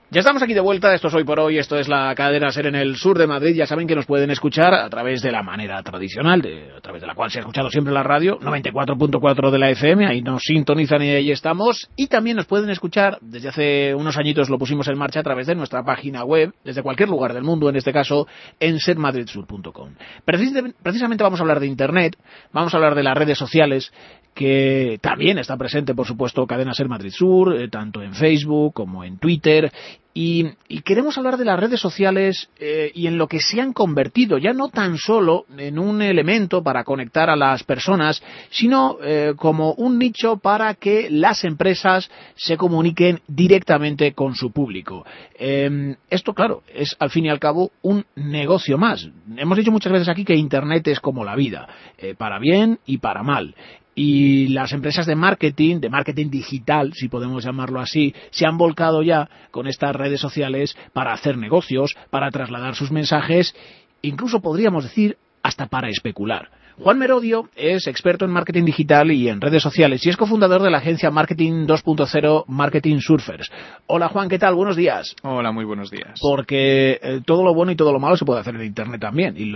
Ya estamos aquí de vuelta, esto es Hoy por Hoy, esto es la cadena SER en el sur de Madrid. Ya saben que nos pueden escuchar a través de la manera tradicional, a través de la cual se ha escuchado siempre la radio, 94.4 de la FM, ahí nos sintonizan y ahí estamos. Y también nos pueden escuchar, desde hace unos añitos lo pusimos en marcha a través de nuestra página web, desde cualquier lugar del mundo, en este caso en sermadridsur.com. Precisamente vamos a hablar de Internet, vamos a hablar de las redes sociales, que también está presente, por supuesto, Cadena SER Madrid Sur, tanto en Facebook como en Twitter. Y queremos hablar de las redes sociales y en lo que se han convertido, ya no tan solo en un elemento para conectar a las personas, sino como un nicho para que las empresas se comuniquen directamente con su público. Esto, claro, es al fin y al cabo un negocio más. Hemos dicho muchas veces aquí que Internet es como la vida, para bien y para mal. Y las empresas de marketing digital, si podemos llamarlo así, se han volcado ya con estas redes sociales para hacer negocios, para trasladar sus mensajes, incluso podríamos decir hasta para especular. Juan Merodio es experto en marketing digital y en redes sociales y es cofundador de la agencia Marketing 2.0 Marketing Surfers. Hola Juan, ¿qué tal? Buenos días. Hola, muy buenos días. Porque todo lo bueno y todo lo malo se puede hacer en Internet también y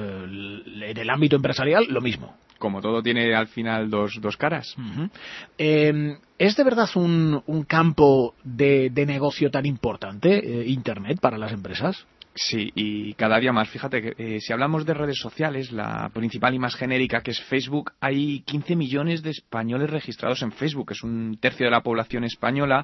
en el ámbito empresarial lo mismo. Como todo tiene al final dos caras. Uh-huh. ¿Es de verdad un campo de negocio tan importante, Internet, para las empresas? Sí, y cada día más. Fíjate que si hablamos de redes sociales, la principal y más genérica, que es Facebook, hay 15 millones de españoles registrados en Facebook, es un tercio de la población española,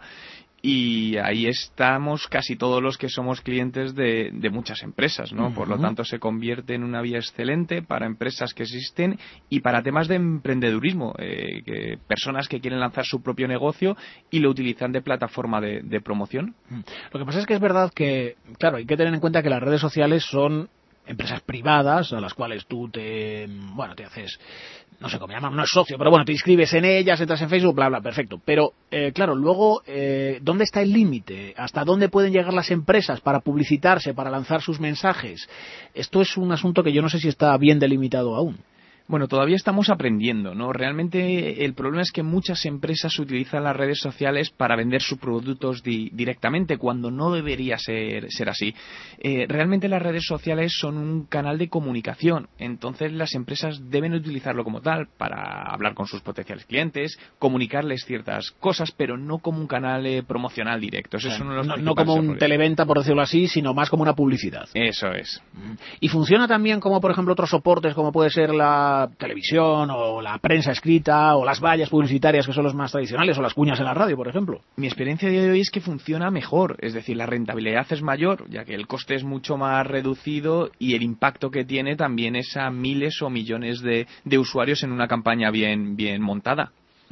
y ahí estamos casi todos los que somos clientes de muchas empresas, ¿no? Uh-huh. Por lo tanto, se convierte en una vía excelente para empresas que existen y para temas de emprendedurismo, personas que quieren lanzar su propio negocio y lo utilizan de plataforma de promoción. Lo que pasa es que es verdad que, claro, hay que tener en cuenta que las redes sociales son empresas privadas a las cuales tú te haces, no sé cómo llaman, no es socio, pero bueno, te inscribes en ellas, entras en Facebook, bla, bla, perfecto. Pero, claro, luego, ¿dónde está el límite? ¿Hasta dónde pueden llegar las empresas para publicitarse, para lanzar sus mensajes? Esto es un asunto que yo no sé si está bien delimitado aún. Bueno, todavía estamos aprendiendo, ¿no? Realmente el problema es que muchas empresas utilizan las redes sociales para vender sus productos directamente, cuando no debería ser así. Realmente las redes sociales son un canal de comunicación, entonces las empresas deben utilizarlo como tal para hablar con sus potenciales clientes, comunicarles ciertas cosas, pero no como un canal promocional directo. Eso es uno de los no como un televenta, por decirlo así, sino más como una publicidad. Eso es. Y funciona también como, por ejemplo, otros soportes, como puede ser la televisión o la prensa escrita o las vallas publicitarias, que son los más tradicionales, o las cuñas en la radio, por ejemplo. Mi experiencia de hoy es que funciona mejor, es decir, la rentabilidad es mayor, ya que el coste es mucho más reducido y el impacto que tiene también es a miles o millones de usuarios en una campaña bien montada.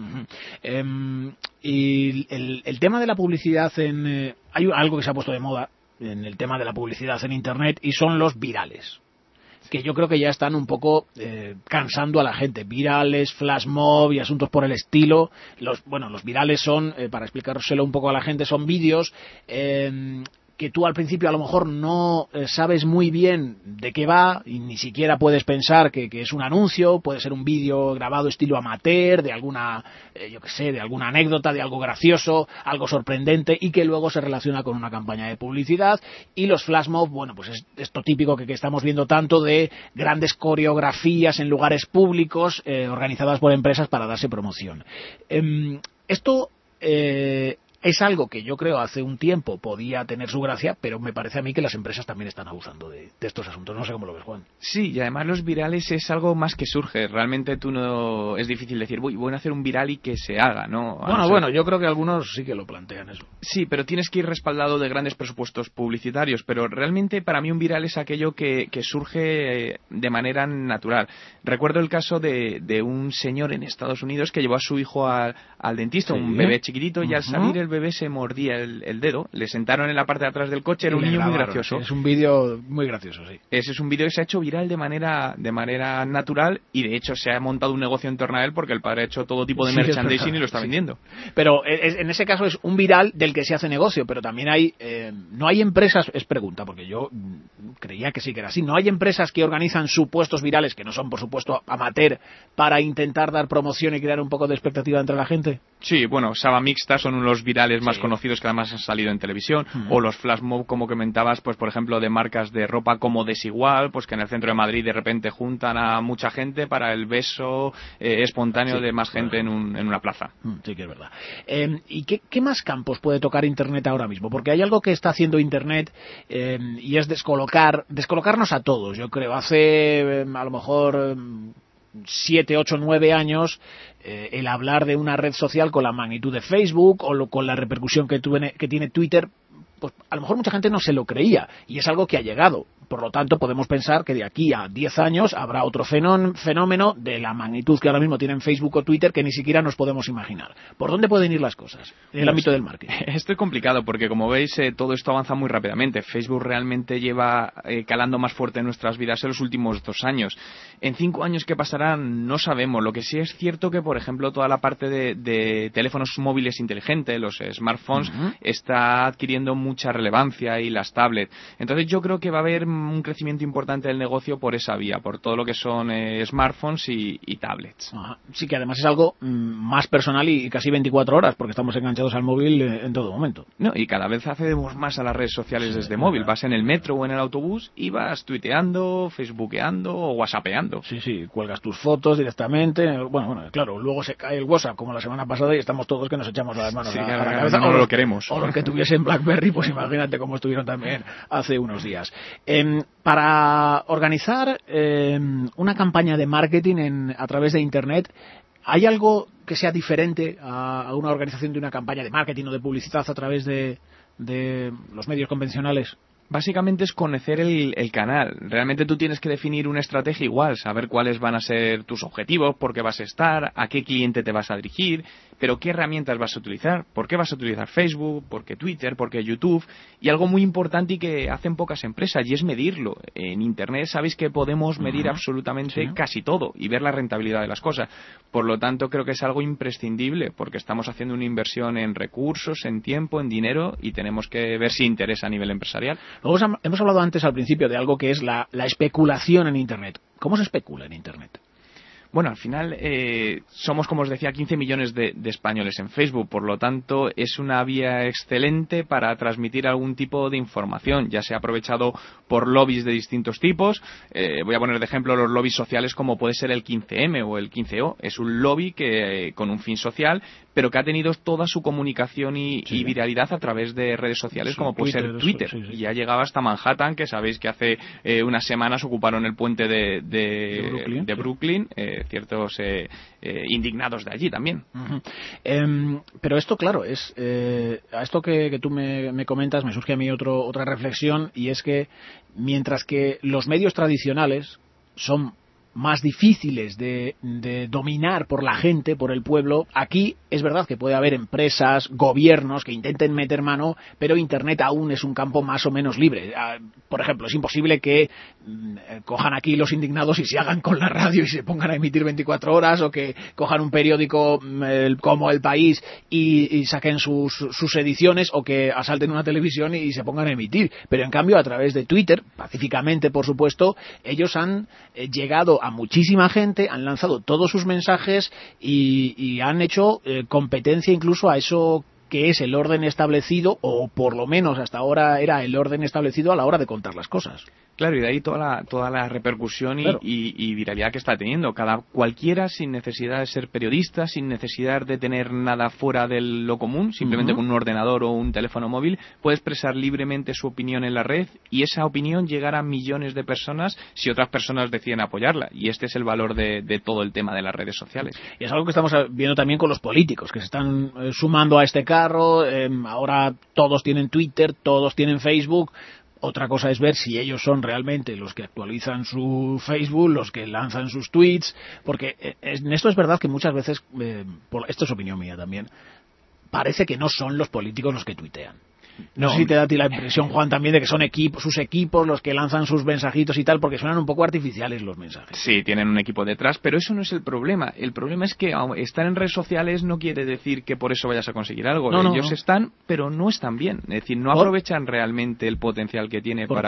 Uh-huh. Y el tema de la publicidad hay algo que se ha puesto de moda en el tema de la publicidad en Internet y son los virales, que yo creo que ya están un poco cansando a la gente. Virales, flash mob y asuntos por el estilo. Los virales son, para explicárselo un poco a la gente, son vídeos que tú al principio a lo mejor no sabes muy bien de qué va y ni siquiera puedes pensar que es un anuncio. Puede ser un vídeo grabado estilo amateur de alguna, de alguna anécdota, de algo gracioso, algo sorprendente y que luego se relaciona con una campaña de publicidad. Y los flash mob, bueno, pues es esto típico que estamos viendo tanto de grandes coreografías en lugares públicos organizadas por empresas para darse promoción. Esto es algo que yo creo hace un tiempo podía tener su gracia, pero me parece a mí que las empresas también están abusando de estos asuntos. No sé cómo lo ves, Juan. Sí, y además los virales es algo más que surge. Realmente es difícil decir, voy a hacer un viral y que se haga, ¿no? Bueno, yo creo que algunos sí que lo plantean eso. Sí, pero tienes que ir respaldado de grandes presupuestos publicitarios, pero realmente para mí un viral es aquello que surge de manera natural. Recuerdo el caso de un señor en Estados Unidos que llevó a su hijo al dentista, sí, un bebé chiquitito, y al salir el bebé se mordía el dedo, le sentaron en la parte de atrás del coche, era un niño muy gracioso. Es un vídeo muy gracioso, sí. Ese es un vídeo que se ha hecho viral de manera natural y de hecho se ha montado un negocio en torno a él porque el padre ha hecho todo tipo de merchandising y lo está vendiendo. Pero en ese caso es un viral del que se hace negocio, pero también no hay empresas, es pregunta, porque yo creía que sí que era así, no hay empresas que organizan supuestos virales, que no son por supuesto amateur, para intentar dar promoción y crear un poco de expectativa entre la gente. Sí, bueno, Saba Mixta son unos virales virales más conocidos que además han salido en televisión, o los flash mob, como comentabas, pues por ejemplo de marcas de ropa como Desigual, pues que en el centro de Madrid de repente juntan a mucha gente para el beso espontáneo de más gente en una plaza. Sí que es verdad. ¿Y qué más campos puede tocar Internet ahora mismo? Porque hay algo que está haciendo Internet y es descolocarnos a todos. Yo creo, hace a lo mejor 7, 8, 9 años, el hablar de una red social con la magnitud de Facebook o con la repercusión que tiene Twitter, pues a lo mejor mucha gente no se lo creía, y es algo que ha llegado. Por lo tanto, podemos pensar que de aquí a 10 años habrá otro fenómeno de la magnitud que ahora mismo tienen Facebook o Twitter que ni siquiera nos podemos imaginar. ¿Por dónde pueden ir las cosas en el ámbito del marketing? Esto es complicado porque, como veis, todo esto avanza muy rápidamente. Facebook realmente lleva calando más fuerte en nuestras vidas en los últimos 2 años. En 5 años, ¿qué pasará? No sabemos. Lo que sí es cierto que, por ejemplo, toda la parte de teléfonos móviles inteligentes, los smartphones, está adquiriendo mucha relevancia, y las tablets. Entonces yo creo que va a haber un crecimiento importante del negocio por esa vía, por todo lo que son smartphones y tablets. Sí, que además es algo más personal y casi 24 horas, porque estamos enganchados al móvil en todo momento. No, y cada vez accedemos más a las redes sociales desde móvil. Vas en el metro o en el autobús y vas tuiteando, facebookeando o whatsappeando. Sí, cuelgas tus fotos directamente. Bueno, claro, luego se cae el WhatsApp como la semana pasada y estamos todos que nos echamos las manos a la cabeza. No lo queremos. O los que tuviesen BlackBerry, pues imagínate cómo estuvieron también hace unos días. Para organizar una campaña de marketing a través de Internet, ¿hay algo que sea diferente a una organización de una campaña de marketing o de publicidad a través de los medios convencionales? Básicamente es conocer el canal. Realmente tú tienes que definir una estrategia igual, saber cuáles van a ser tus objetivos, por qué vas a estar, a qué cliente te vas a dirigir, pero qué herramientas vas a utilizar, por qué vas a utilizar Facebook, por qué Twitter, por qué YouTube, y algo muy importante y que hacen pocas empresas, y es medirlo. En Internet sabéis que podemos medir absolutamente casi todo y ver la rentabilidad de las cosas. Por lo tanto, creo que es algo imprescindible, porque estamos haciendo una inversión en recursos, en tiempo, en dinero, y tenemos que ver si interesa a nivel empresarial. Luego hemos hablado antes al principio de algo que es la especulación en Internet. ¿Cómo se especula en Internet? Bueno, al final somos, como os decía, 15 millones de españoles en Facebook, por lo tanto es una vía excelente para transmitir algún tipo de información. Ya se ha aprovechado por lobbies de distintos tipos. Voy a poner de ejemplo los lobbies sociales como puede ser el 15M o el 15O. Es un lobby que con un fin social, pero que ha tenido toda su comunicación y viralidad a través de redes sociales como puede ser Twitter. Y ya llegaba hasta Manhattan, que sabéis que hace unas semanas ocuparon el puente de Brooklyn, ciertos indignados de allí también. Pero esto, claro, es a esto que tú me comentas me surge a mí otra reflexión, y es que mientras que los medios tradicionales son más difíciles de dominar por la gente, por el pueblo, aquí es verdad que puede haber empresas, gobiernos que intenten meter mano, pero Internet aún es un campo más o menos libre. Por ejemplo, es imposible que cojan aquí los indignados y se hagan con la radio y se pongan a emitir 24 horas, o que cojan un periódico como El País y saquen sus ediciones, o que asalten una televisión y se pongan a emitir. Pero en cambio, a través de Twitter, pacíficamente por supuesto, ellos han llegado a muchísima gente, han lanzado todos sus mensajes y han hecho competencia incluso a eso que es el orden establecido, o por lo menos hasta ahora era el orden establecido a la hora de contar las cosas. Claro, y de ahí toda la repercusión y viralidad que está teniendo. Cualquiera, sin necesidad de ser periodista, sin necesidad de tener nada fuera de lo común, simplemente con un ordenador o un teléfono móvil, puede expresar libremente su opinión en la red, y esa opinión llegará a millones de personas si otras personas deciden apoyarla. Y este es el valor de todo el tema de las redes sociales. Y es algo que estamos viendo también con los políticos, que se están sumando a este carro. Ahora todos tienen Twitter, todos tienen Facebook. Otra cosa es ver si ellos son realmente los que actualizan su Facebook, los que lanzan sus tweets, porque en esto es verdad que muchas veces, esto es opinión mía también, parece que no son los políticos los que tuitean. No sé si te da a ti la impresión, Juan, también de que son sus equipos los que lanzan sus mensajitos y tal, porque suenan un poco artificiales los mensajes. Sí, tienen un equipo detrás, pero eso no es el problema. El problema es que estar en redes sociales no quiere decir que por eso vayas a conseguir algo. Ellos están, pero no están bien. Es decir, no aprovechan realmente el potencial que tiene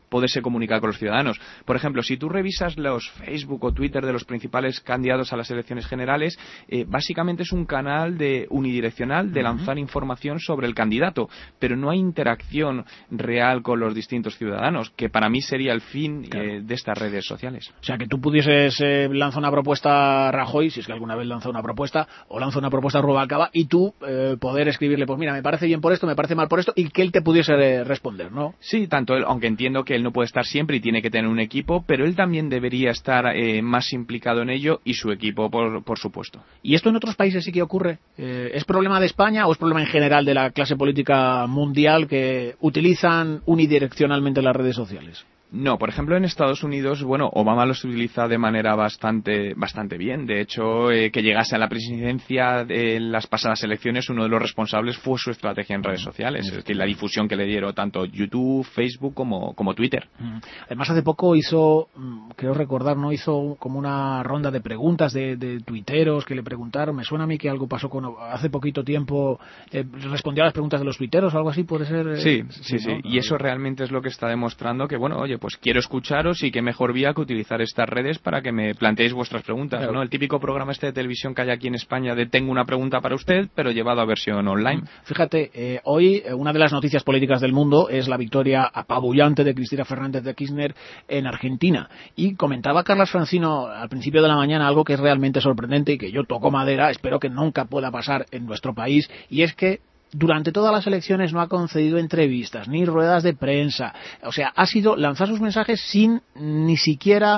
poderse comunicar con los ciudadanos. Por ejemplo, si tú revisas los Facebook o Twitter de los principales candidatos a las elecciones generales, básicamente es un canal unidireccional de lanzar información sobre el candidato, pero no hay interacción real con los distintos ciudadanos, que para mí sería el fin de estas redes sociales. O sea, que tú pudieses lanzar una propuesta a Rajoy, si es que alguna vez lanza una propuesta, o lanza una propuesta a Rubalcaba, y tú poder escribirle, pues mira, me parece bien por esto, me parece mal por esto, y que él te pudiese responder, ¿no? Sí, tanto él, aunque entiendo que él no puede estar siempre y tiene que tener un equipo, pero él también debería estar más implicado en ello, y su equipo, por supuesto. ¿Y esto en otros países sí que ocurre? ¿Es problema de España o es problema en general de la clase política mundial que utilizan unidireccionalmente las redes sociales? No, por ejemplo, en Estados Unidos, bueno, Obama los utiliza de manera bastante bien. De hecho, que llegase a la presidencia en las pasadas elecciones, uno de los responsables fue su estrategia en redes sociales, es decir, la difusión que le dieron tanto YouTube, Facebook como Twitter. Además, hace poco hizo, creo recordar, ¿no? Hizo como una ronda de preguntas de tuiteros que le preguntaron. Me suena a mí que algo pasó hace poquito tiempo, respondió a las preguntas de los tuiteros o algo así, ¿puede ser? Sí. ¿no? Y eso realmente es lo que está demostrando que, bueno, oye, pues quiero escucharos y qué mejor vía que utilizar estas redes para que me planteéis vuestras preguntas, claro. ¿No? El típico programa de televisión que hay aquí en España de tengo una pregunta para usted, pero llevado a versión online. Fíjate, hoy una de las noticias políticas del mundo es la victoria apabullante de Cristina Fernández de Kirchner en Argentina. Y comentaba Carlas Francino al principio de la mañana algo que es realmente sorprendente y que yo toco madera, espero que nunca pueda pasar en nuestro país, y es que durante todas las elecciones no ha concedido entrevistas ni ruedas de prensa. O sea, ha sido lanzar sus mensajes sin ni siquiera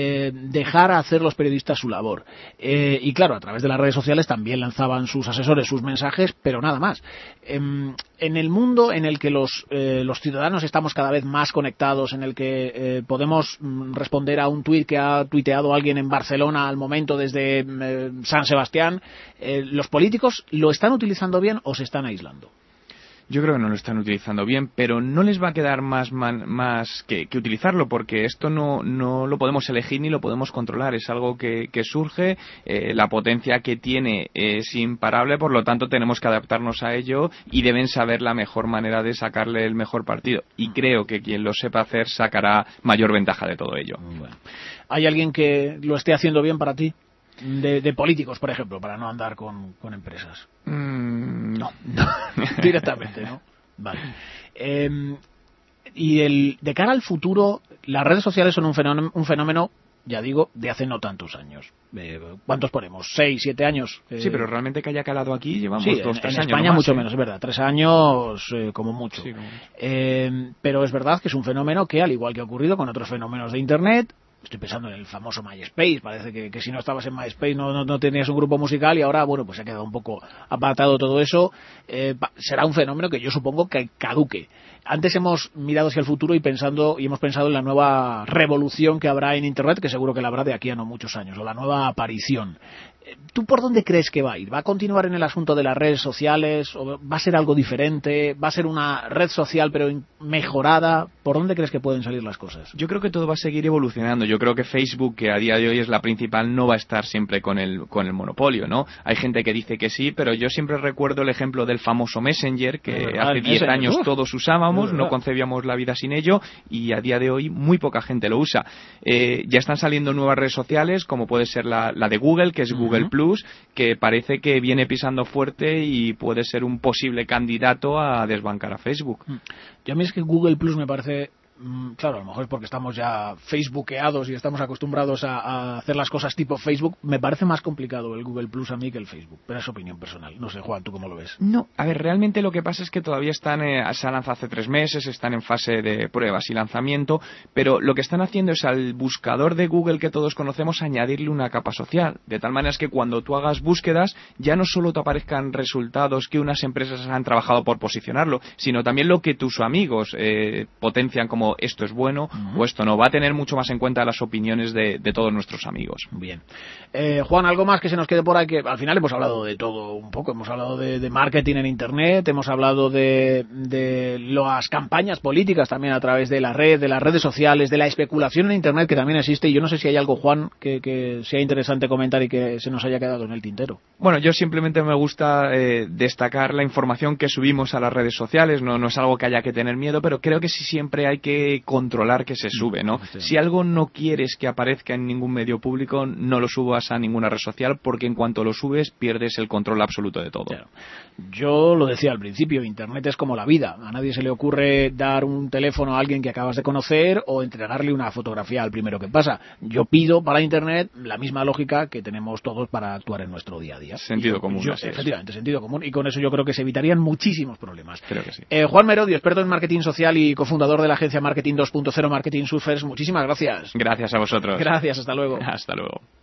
dejar a hacer los periodistas su labor. Y claro, a través de las redes sociales también lanzaban sus asesores sus mensajes, pero nada más. En el mundo en el que los ciudadanos estamos cada vez más conectados, en el que podemos responder a un tuit que ha tuiteado alguien en Barcelona al momento desde San Sebastián, ¿los políticos lo están utilizando bien o se están aislando? Yo creo que no lo están utilizando bien, pero no les va a quedar más que utilizarlo, porque esto no lo podemos elegir ni lo podemos controlar. Es algo que surge, la potencia que tiene es imparable, por lo tanto tenemos que adaptarnos a ello y deben saber la mejor manera de sacarle el mejor partido. Y creo que quien lo sepa hacer sacará mayor ventaja de todo ello. Bueno. ¿Hay alguien que lo esté haciendo bien para ti? De políticos, por ejemplo, para no andar con empresas. No. Directamente, ¿no? Vale. Y de cara al futuro, las redes sociales son un fenómeno, ya digo, de hace no tantos años. ¿Cuántos ponemos? 6, 7 años. Sí, pero realmente que haya calado aquí llevamos sí, 2, 3 años. En España mucho menos, es verdad. 3 años como mucho. Sí, como... pero es verdad que es un fenómeno que, al igual que ha ocurrido con otros fenómenos de Internet, estoy pensando en el famoso MySpace, parece que si no estabas en MySpace no tenías un grupo musical, y ahora, bueno, pues se ha quedado un poco apartado todo eso. Será un fenómeno que yo supongo que caduque. Antes hemos mirado hacia el futuro y hemos pensado en la nueva revolución que habrá en Internet, que seguro que la habrá de aquí a no muchos años, o la nueva aparición. ¿Tú por dónde crees que va a ir? ¿Va a continuar en el asunto de las redes sociales? ¿O va a ser algo diferente? ¿Va a ser una red social pero mejorada? ¿Por dónde crees que pueden salir las cosas? Yo creo que todo va a seguir evolucionando. Yo creo que Facebook, que a día de hoy es la principal, no va a estar siempre con el monopolio, ¿no? Hay gente que dice que sí, pero yo siempre recuerdo el ejemplo del famoso Messenger, que hace 10 años todos usábamos, no concebíamos la vida sin ello, y a día de hoy muy poca gente lo usa. Ya están saliendo nuevas redes sociales, como puede ser la de Google, que es Google Plus, que parece que viene pisando fuerte y puede ser un posible candidato a desbancar a Facebook. Yo a mí es que Google Plus me parece... Claro, a lo mejor es porque estamos ya facebookeados y estamos acostumbrados a hacer las cosas tipo Facebook. Me parece más complicado el Google Plus a mí que el Facebook, pero es opinión personal. No sé, Juan, ¿tú cómo lo ves? No, a ver, realmente lo que pasa es que todavía se han lanzado hace 3 meses, están en fase de pruebas y lanzamiento, pero lo que están haciendo es al buscador de Google que todos conocemos añadirle una capa social, de tal manera es que cuando tú hagas búsquedas ya no solo te aparezcan resultados que unas empresas han trabajado por posicionarlo, sino también lo que tus amigos potencian como esto es bueno o esto no. Va a tener mucho más en cuenta las opiniones de todos nuestros amigos. Bien. Juan, ¿algo más que se nos quede por ahí? Que al final hemos hablado de todo un poco. Hemos hablado de marketing en Internet, hemos hablado de las campañas políticas también a través de la red, de las redes sociales, de la especulación en Internet que también existe. Y yo no sé si hay algo, Juan, que sea interesante comentar y que se nos haya quedado en el tintero. Bueno, yo simplemente me gusta destacar la información que subimos a las redes sociales. No es algo que haya que tener miedo, pero creo que sí siempre hay que que controlar qué se sube, ¿no? Sí. Si algo no quieres que aparezca en ningún medio público, no lo subas a ninguna red social, porque en cuanto lo subes pierdes el control absoluto de todo. Claro. Yo lo decía al principio, Internet es como la vida. A nadie se le ocurre dar un teléfono a alguien que acabas de conocer o entregarle una fotografía al primero que pasa. Yo pido para Internet la misma lógica que tenemos todos para actuar en nuestro día a día. Sentido común. Efectivamente, sentido común. Y con eso yo creo que se evitarían muchísimos problemas. Creo que sí. Juan Merodio, experto en marketing social y cofundador de la agencia Marketing 2.0 Marketing Surfers, muchísimas gracias. Gracias a vosotros. Gracias, hasta luego. Hasta luego.